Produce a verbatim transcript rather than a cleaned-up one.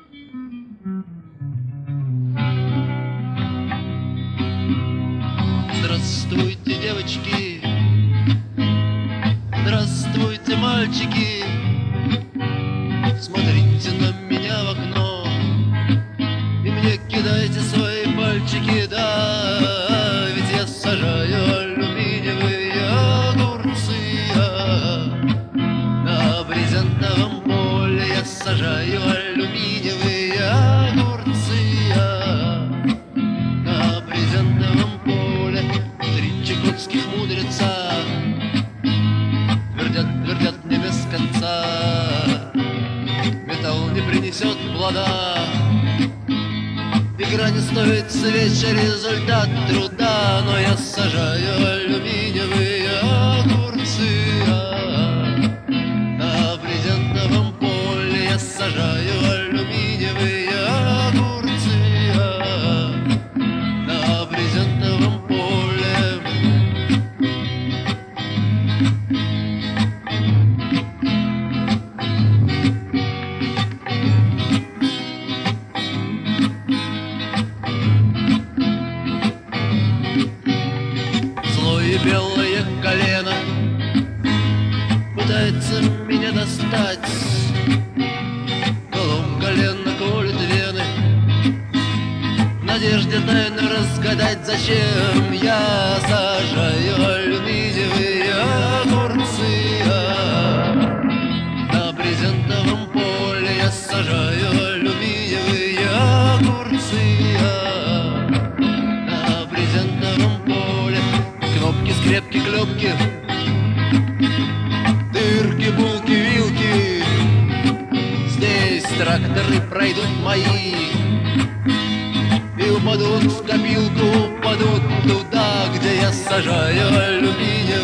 Здравствуйте, девочки, здравствуйте, мальчики. Смотрите на меня в окно и мне кидайте свои пальчики. Да, ведь я сажаю алюминиевые огурцы, а на брезентовом поле я сажаю алюминиевые огурцы, а на брезентовом поле три чукотских мудреца твердят, твердят мне без конца: металл не принесет плода, игра не стоит свеча, результат труда. Но я сажаю алюминиевые огурцы, а на брезентовом поле я сажаю алюминиевые огурцы, а на брезентовом поле. Злое белое колено пытается меня достать, голом колено колет вены, в надежде тайно разгадать, зачем я сажаю алюминиевые огурцы, а на брезентовом поле я сажаю алюминиевые огурцы, а на брезентовом поле. Кнопки, скрепки, клепки, дырки, булки, вилки, здесь тракторы пройдут мои и упадут в копилку, упадут туда, где я сажаю алюминий.